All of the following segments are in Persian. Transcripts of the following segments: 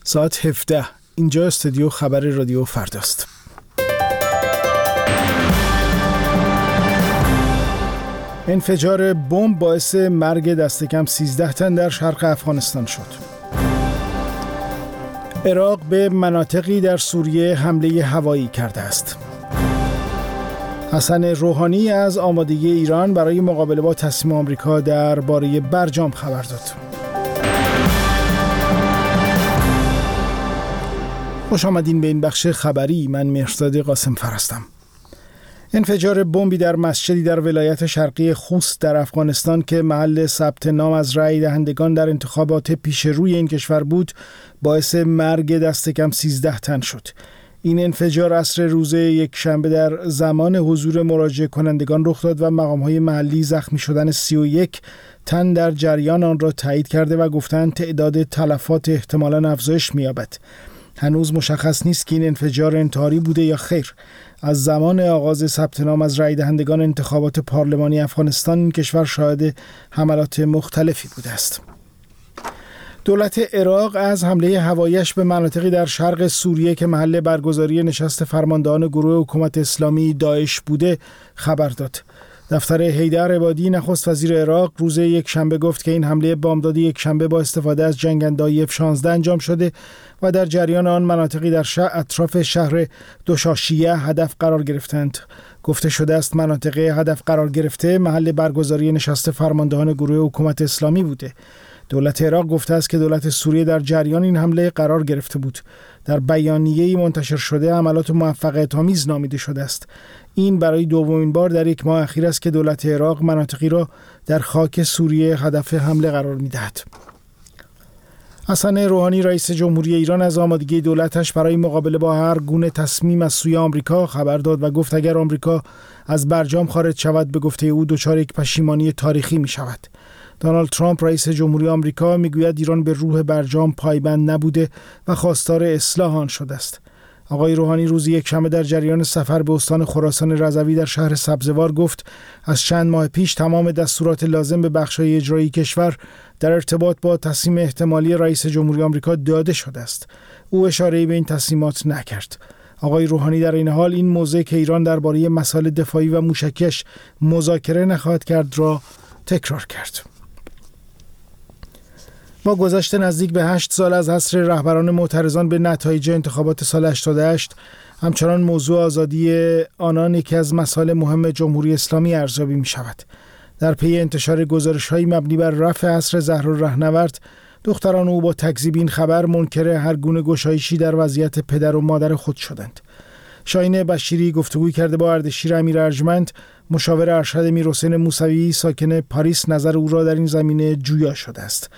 ساعت 17. اینجا استودیو خبر رادیو فرداست. انفجار بمب باعث مرگ دست کم 13 تن در شرق افغانستان شد. عراق به مناطقی در سوریه حمله هوایی کرده است. حسن روحانی از آمادگی ایران برای مقابله با تصمیم آمریکا درباره برجام خبر داد. خوش آمدین به این بخش خبری. من مهرزاد قاسم هستم. انفجار بمبی در مسجدی در ولایت شرقی خوست در افغانستان که محل ثبت نام از رای دهندگان در انتخابات پیش روی این کشور بود، باعث مرگ دست کم 13 تن شد. این انفجار عصر روز یک شنبه در زمان حضور مراجعه کنندگان رخ داد و مقام‌های محلی زخمی شدن 31 تن در جریان آن را تایید کرده و گفتند تعداد تلفات احتمالاً افزایش می‌یابد. هنوز مشخص نیست که این انفجار انتحاری بوده یا خیر. از زمان آغاز ثبت نام از رای دهندگان انتخابات پارلمانی افغانستان، این کشور شاهد حملات مختلفی بوده است. دولت عراق از حمله هوایی‌اش به مناطقی در شرق سوریه که محل برگزاری نشست فرماندهان گروه حکومت اسلامی داعش بوده خبر داد. دفتر حیدر عبادی نخست وزیر عراق روز یک شنبه گفت که این حمله بامداد یک شنبه با استفاده از جنگنده‌های F-16 انجام شده و در جریان آن مناطقی در اطراف شهر دوشاشیه هدف قرار گرفتند. گفته شده است مناطق هدف قرار گرفته محل برگزاری نشست فرماندهان گروه حکومت اسلامی بوده. دولت عراق گفته است که دولت سوریه در جریان این حمله قرار گرفته بود. در بیانیه‌ای منتشر شده حملات موفقیت‌آمیز نامیده شده است. این برای دومین بار در یک ماه اخیر است که دولت عراق مناطقی را در خاک سوریه هدف حمله قرار می‌دهد. حسن روحانی رئیس جمهوری ایران از آمادگی دولتش برای مقابله با هر گونه تصمیم از سوی آمریکا خبر داد و گفت اگر آمریکا از برجام خارج شود به گفته او دچار یک پشیمانی تاریخی می‌شود. دونالد ترامپ رئیس جمهوری آمریکا میگوید ایران به روح برجام پایبند نبوده و خواستار اصلاح آن شده است. آقای روحانی روز یک شنبه در جریان سفر به استان خراسان رضوی در شهر سبزوار گفت از چند ماه پیش تمام دستورات لازم به بخش‌های اجرایی کشور در ارتباط با تصمیم احتمالی رئیس جمهوری آمریکا داده شده است. او اشاره‌ای به این تصمیمات نکرد. آقای روحانی در این حال این موضع که ایران درباره مسائل دفاعی و موشکیش مذاکره نخواهد کرد را تکرار کرد. با گذشت نزدیک به 8 سال از حصر رهبران معترضان به نتایج انتخابات سال 88، همچنان موضوع آزادی آنان یکی از مسائل مهم جمهوری اسلامی ارزیابی می شود. در پی انتشار گزارش‌های مبنی بر رفع حصر زهرا رهنورد، دختران او با تکذیب این خبر منکر هر گونه گشایشی در وضعیت پدر و مادر خود شدند. شاهین بشیری گفتگوی کرده با اردشیر امیر ارجمند، مشاور ارشد میرحسین موسوی ساکن پاریس، نظر او را در این زمینه جویا شده است.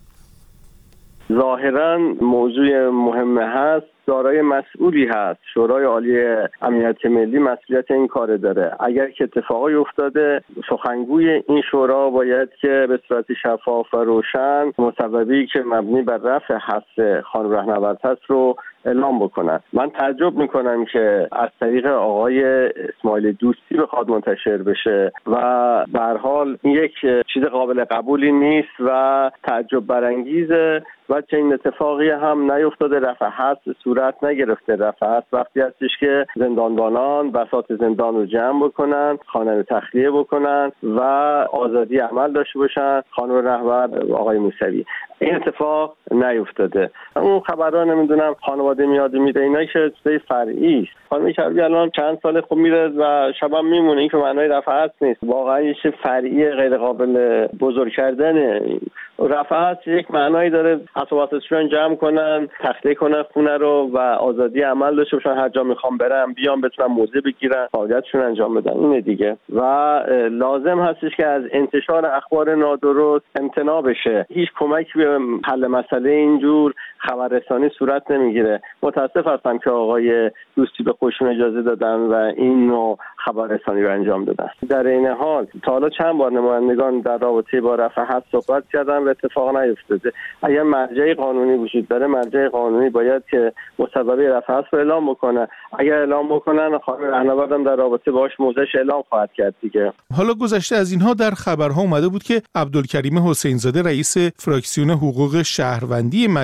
ظاهراً موضوع مهم هست، دارای مسئولی هست. شورای عالی امنیت ملی مسئولیت این کار داره. اگر که اتفاقی افتاده، سخنگوی این شورا باید که به صورت شفاف و روشن مسببی که مبنی بر رفع حصر خانم رهنورد هست رو اعلام بکنن. من تعجب میکنم که از طریق آقای اسماعیل دوستی بخواد منتشر بشه و به هر حال این یک چیز قابل قبولی نیست و تعجب برانگیزه و چنین اتفاقی هم نیفتاده. رفع حصر صورت نگرفته. رفع حصر وقتی هستش که زندانبانان بساط زندان رو جمع بکنن، خانه رو تخلیه بکنن و آزادی عمل داشته باشن. خانم رهنورد آقای موسوی، این اتفاق نیفتاده. اون خبرها نمیدونم خانواده میاد میده، اینا که چیز فرعی است. خانم کروبی الان چند سال خوب میره و شبم میمونه. این که معنای رفع حصر نیست، واقعا یه چیز فرعی غیر قابل بزرگ کردنه. رفع حصر یک معنایی داره، اسباب‌اجراشون جمع کنن، تخلیه کنن خونه رو و آزادی عمل داشته باشن، هر جا میخوام برن بیان، بتونن موضع بگیرن، فعالیتشون انجام بدن. اینه دیگه و لازم هستش که از انتشار اخبار نادرست امتناع بشه. هیچ کمکی به حل مسئله اینجور خبررسانی صورت نمیگیره. متاسف هستم که آقای دوستی به خودشون اجازه دادن و این نوع خبررسانی رو انجام دادن. در این حال تا حالا چند بار نمایندگان در رابطه با رفع حصر صحبت کردن و اتفاق نیفتاده. اگر مرجع قانونی وجود داره، مرجع قانونی باید که مسببه رفع حصر رو اعلام بکنه. اگر اعلام بکنن، خانم رهنورد هم در رابطه باهاش موضعش اعلام خواهد کرد دیگه. حالا گذشته از اینها در خبرها اومده بود که عبدالکریم حسین زاده رئیس فراکسیون حقوق شهروندی مجلس گفت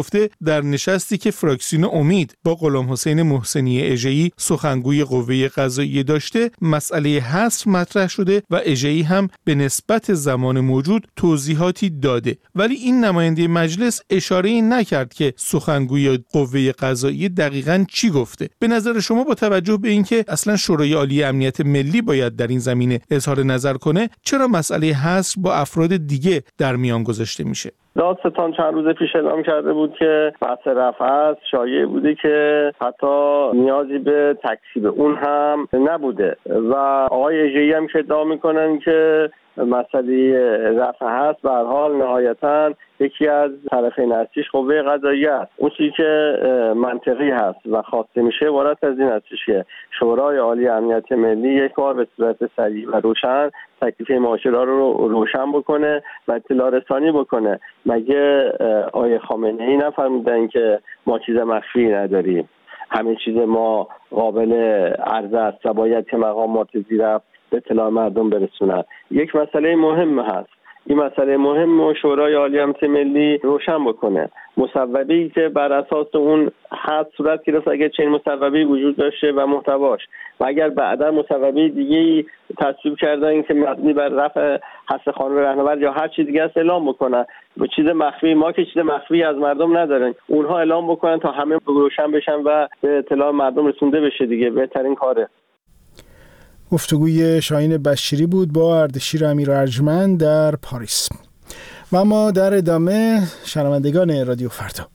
گفته در نشستی که فراکسیون امید با غلام حسین محسنی اژه‌ای سخنگوی قوه قضاییه داشته، مسئله حصر مطرح شده و اژه‌ای هم به نسبت زمان موجود توضیحاتی داده، ولی این نماینده مجلس اشاره‌ای نکرد که سخنگوی قوه قضاییه دقیقاً چی گفته. به نظر شما با توجه به اینکه اصلا شورای عالی امنیت ملی باید در این زمینه اظهار نظر کنه، چرا مسئله حصر با افراد دیگه در میان گذاشته میشه؟ دادستان چند روز پیش اعلام کرده بود که بحث رفع است، شایع بوده که حتی نیازی به تکذیب اون هم نبوده و آقای اژه‌ای هم که ادعا میکنن که مسئله رفع هست، به هر حال نهایتاً یکی از طرفین اصلیش قوه قضاییه است. اون چیزی که منطقی هست و خواسته میشه عبارت از این هستش که شورای عالی امنیت ملی یک بار به صورت سریع و روشن تکلیف ماجرا رو روشن بکنه و اطلاع رسانی بکنه. مگه آقای خامنه‌ای نفرمودن که ما چیز مخفی نداریم، همه چیز ما قابل عرضه است و باید که مقامات زیر به اطلاع مردم برسونن؟ یک مسئله مهم هست، این مسئله مهم رو شورای عالی امنیت ملی روشن بکنه. مصوبه‌ای که بر اساس اون حد صورت گرفت، اگر چنین مصوبه‌ای وجود داشته و محتواش و اگر بعدا مصوبه دیگه‌ای تصویب کردن که مبنی بر رفع حصر خانم رهنورد یا هر چیز دیگه است اعلام بکنن. به چیز مخفی، ما که چیز مخفی از مردم ندارن، اونها اعلام بکنن تا همه روشن بشن و به اطلاع مردم رسونده بشه دیگه، بهترین کاره. گفتگوی شاهین بشیری بود با اردشیر امیر ارجمند در پاریس. و ما در ادامه شنوندگان رادیو فردا.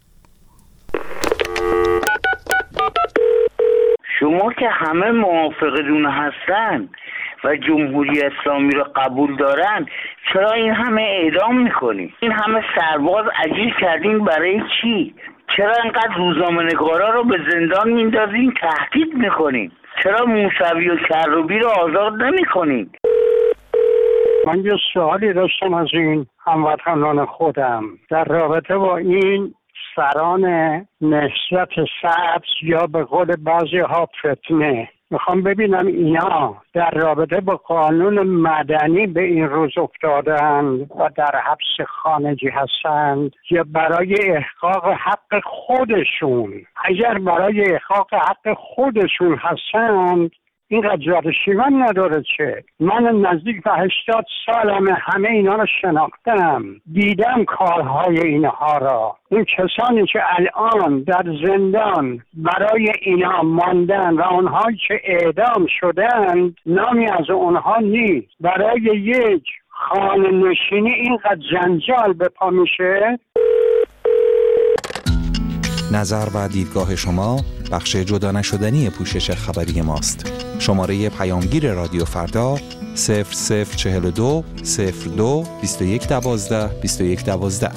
شما که همه موافقتون هستن و جمهوری اسلامی رو قبول دارن، چرا این همه اعدام میکنین؟ این همه سرباز اجیر کردین برای چی؟ چرا اینقدر روزنامه‌نگارا رو به زندان میندازین، تهدید میکنین؟ چرا موسوی و کروبی رو آزاد نمی‌کنید؟ من یه سوالی داشتم از این هموطنان خودم در رابطه با این سران نهضت سبز یا به قول بعضی ها فتنه. میخوام ببینم اینا در رابطه با قانون مدنی به این روز افتادند و در حبس خانگی هستند یا برای احقاق حق خودشون. اگر برای احقاق حق خودشون هستند اینقدر زیاد شیون نداره. چه من نزدیک به 80 سالمه، همه اینا رو شناختم، دیدم کارهای اینها را. این کسانی که الان در زندان برای اینا ماندن و اونهایی که اعدام شدند نامی از اونها نیست. برای یک خانه نشینی اینقدر جنجال به پا میشه. نظر و دیدگاه شما بخش جدا نشدنی پوشش خبری ماست. شماره پیامگیر رادیو فردا 0042 02 21 12 21 12.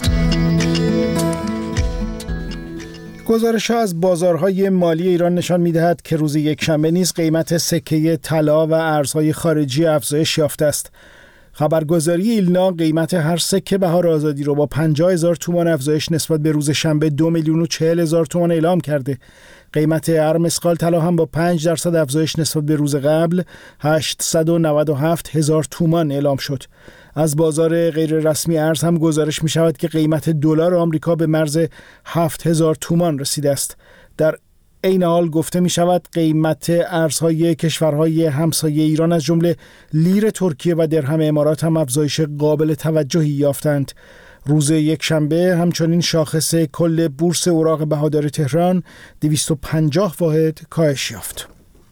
گزارش‌ها از بازارهای مالی ایران نشان می‌دهد که روز یکشنبه نیز قیمت سکه طلا و ارزهای خارجی افزایش یافته است. خبرگزاری ایلنا قیمت هر سکه بهار آزادی رو با 50,000 تومان افزایش نسبت به روز شنبه 2,040,000 تومان اعلام کرده. قیمت هر مسقال طلا هم با 5% افزایش نسبت به روز قبل 897,000 تومان اعلام شد. از بازار غیر رسمی ارز هم گزارش می شود که قیمت دلار آمریکا به مرز 7,000 تومان رسیده است. در این حال گفته می شود قیمت ارزهای کشورهای همسایه ایران از جمله لیر ترکیه و درهم امارات هم افزایش قابل توجهی یافتند. روز یکشنبه همچنین شاخص کل بورس اوراق بهادار تهران 250 واحد کاهش یافت.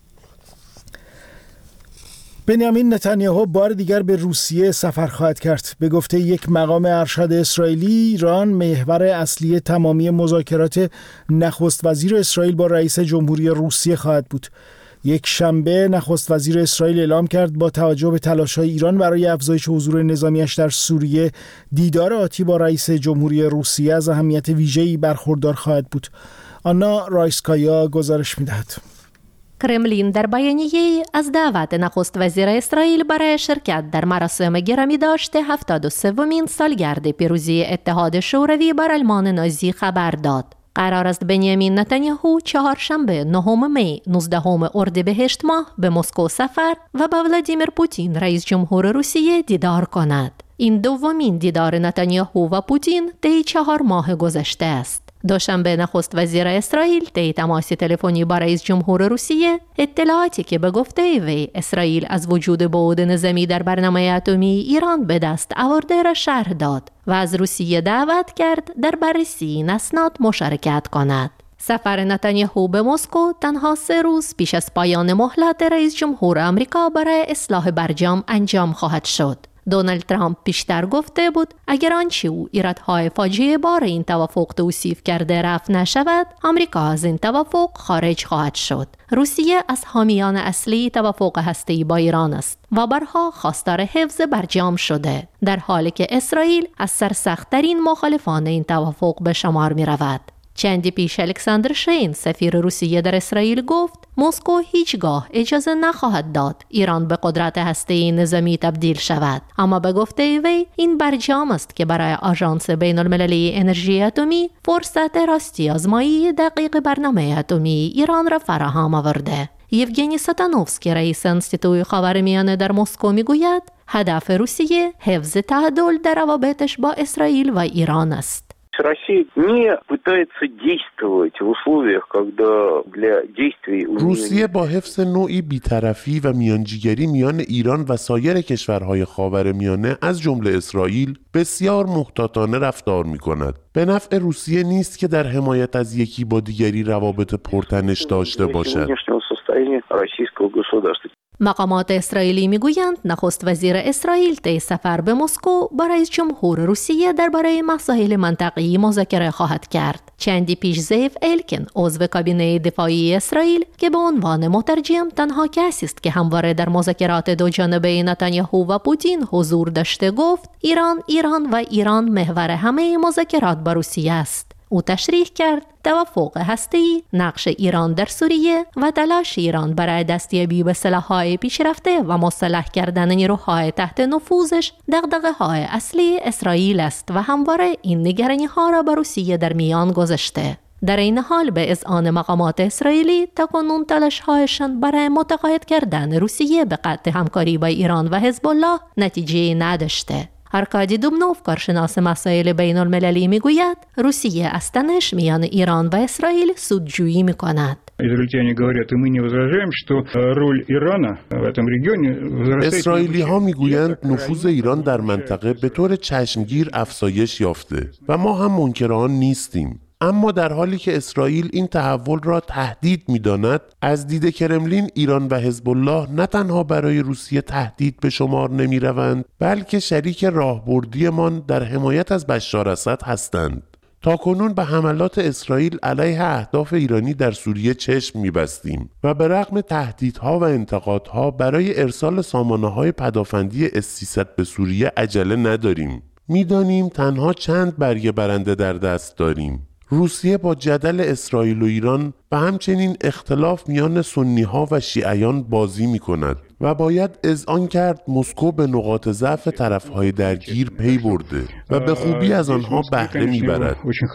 بنیامین نتانیاهو بار دیگر به روسیه سفر خواهد کرد. به گفته یک مقام ارشد اسرائیلی، ایران محور اصلی تمامی مذاکرات نخست وزیر اسرائیل با رئیس جمهوری روسیه خواهد بود. یک شنبه نخست وزیر اسرائیل اعلام کرد با توجه به تلاش‌های ایران برای افزایش حضور نظامیش در سوریه، دیدار آتی با رئیس جمهوری روسیه از اهمیت ویژه‌ای برخوردار خواهد بود. آنا رایسکایا گزارش می‌دهد. کرملین در بیانیه‌ای از دعوت نخست وزیر اسرائیل برای شرکت در مراسم گرامی داشته 73مین سالگرد پیروزی اتحاد شوروی بر آلمان نازی خبر داد. قرار است بنیامین نتانیاهو چهارشنبه 9 می 19 اردیبهشت ماه به مسکو سفر و با ولادیمیر پوتین رئیس جمهور روسیه دیدار کند. این دومین دیدار نتانیاهو و پوتین طی 4 ماه گذشته است. دوشنبه نخست وزیر اسرائیل طی تماس تلفنی با رئیس جمهور روسیه اطلاعاتی که به گفته وی اسرائیل از وجود بعد نظامی در برنامه اتمی ایران به دست آورده را شرح داد و از روسیه دعوت کرد در بررسی این اسناد مشارکت کند. سفر نتانیاهو به مسکو تنها 3 روز پیش از پایان مهلت رئیس جمهور آمریکا برای اصلاح برجام انجام خواهد شد. دونالد ترامپ پیشتر گفته بود اگر آنچه او ایرادهای فاجعه بار این توافق توصیف کرده رفع نشود، آمریکا از این توافق خارج خواهد شد. روسیه از حامیان اصلی توافق هسته‌ای با ایران است و برها خواستار حفظ برجام شده، در حالی که اسرائیل از سرسخت‌ترین مخالفان این توافق به شمار می رود. چندی پیش الکساندر شین سفیر روسیه در اسرائیل گفت مسکو هیچگاه اجازه نخواهد داد ایران به قدرت هسته‌ای نظامی تبدیل شود، اما به گفته وی این برجام است که برای آژانس بین‌المللی انرژی اتمی فرصت راستی آزمایی دقیق برنامه اتمی ایران را فراهم آورده. یوگنی ساتانوفسکی رئیس انستیتوی خاورمیانه در مسکو میگوید هدف روسیه حفظ تعادل در روابطش با اسرائیل و ایران است. روسیه با حفظ نوعی بی‌طرفی و میانجیگری میان ایران و سایر کشورهای خاورمیانه از جمله اسرائیل بسیار محتاطانه رفتار می‌کند. به نفع روسیه نیست که در حمایت از یکی با دیگری روابط پرتنش داشته باشد. مقامات اسرائیلی میگویند نخست وزیر اسرائیل طی سفر به مسکو با رئیس جمهور روسیه درباره مسائل منطقه‌ای مذاکره خواهد کرد. چندی پیش زیف الکن عضو کابینه دفاعی اسرائیل که به عنوان مترجم تنها کسی است که همواره در مذاکرات دو جانبه نتانیاهو و پوتین حضور داشته گفت ایران محور همه مذاکرات با روسیه است. او تشریح کرد توافق هسته‌ای، نقش ایران در سوریه و تلاش ایران برای دستیابی به سلاح‌های پیشرفته و مسلح کردن نیروهای تحت نفوذش دغدغه‌های اصلی اسرائیل است و همواره این نگرانی‌ها را با روسیه در میان گذاشته. در این حال به اذعان مقامات اسرائیلی تاکنون تلاش‌هایشان برای متقاعد کردن روسیه به قطع همکاری با ایران و حزب الله نتیجه نداشته. آرکادی دوبنوف کارشناس مسائل بین المللی میگوید روسیه از تنش میان ایران و اسرائیل سودجویی میکند. اسرائیلی ها میگویند نفوذ ایران در منطقه به طور چشمگیر افزایش یافته و ما هم منکر آن نیستیم. اما در حالی که اسرائیل این تحول را تهدید می‌داند، از دید کرملین ایران و حزب الله نه تنها برای روسیه تهدید به شمار نمی‌روند، بلکه شریک راهبردیمان در حمایت از بشار اسد هستند. تاکنون به حملات اسرائیل علیه اهداف ایرانی در سوریه چشم می‌بستیم و به رغم تهدیدها و انتقادها برای ارسال سامانه‌های پدافندی اس-300 به سوریه عجله نداریم. می‌دانیم تنها چند برگه برنده در دست داریم. روسیه با جدل اسرائیل و ایران و همچنین اختلاف میان سنی‌ها و شیعیان بازی می‌کند و باید اذعان کرد مسکو به نقاط ضعف طرف‌های درگیر پی برده و به خوبی از آنها بهره می‌برد.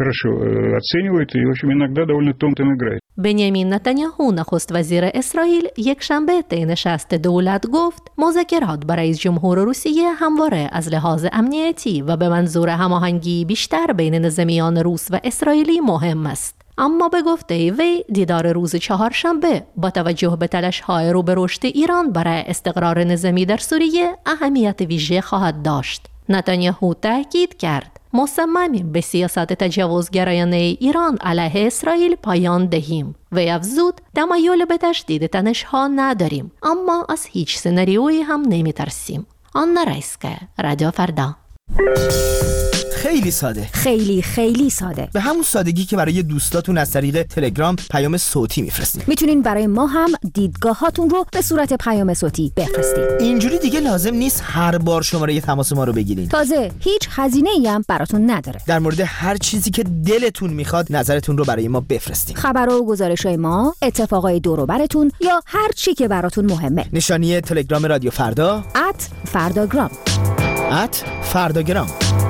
بنیامین نتانیاهو نخست وزیر اسرائیل یک شنبه طی نشست دولت گفت مذاکرات با رئیس جمهور روسیه همواره از لحاظ امنیتی و به منظور هماهنگی بیشتر بین نظامیان روس و اسرائیلی مهم است. اما به گفته وی دیدار روز چهارشنبه با توجه به تلاش‌های رو به رشد ایران برای استقرار نظامی در سوریه اهمیت ویژه خواهد داشت. نتانیاهو تاکید کرد مصممیم به سیاست تجاوزگرایانه ایران علیه اسرائیل پایان دهیم. وی افزود تمایل به تشدید تنش‌ها نداریم، اما از هیچ سناریویی هم نمی‌ترسیم. آنا رایسکا، رادیو فردا. خیلی ساده، خیلی ساده، به همون سادگی که برای دوستاتون از طریق تلگرام پیام صوتی میفرستید. میتونین برای ما هم دیدگاهاتون رو به صورت پیام صوتی بفرستید. اینجوری دیگه لازم نیست هر بار شماره تماس ما رو بگیرین. تازه هیچ هزینه‌ای هم براتون نداره. در مورد هر چیزی که دلتون میخواد نظرتون رو برای ما بفرستید. خبرها و گزارش‌های ما، اتفاقای دور و براتون یا هر چی که براتون مهمه. نشانی تلگرام رادیو فردا @فرداگرام. @فرداگرام.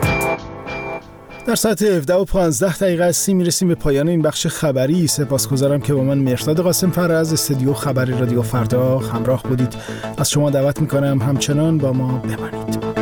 در ساعت 17:15 میرسیم به پایان این بخش خبری. سپاسگزارم که با من مهرداد قاسم فر از استودیو خبری رادیو فردا همراه بودید. از شما دعوت میکنم همچنان با ما بمانید.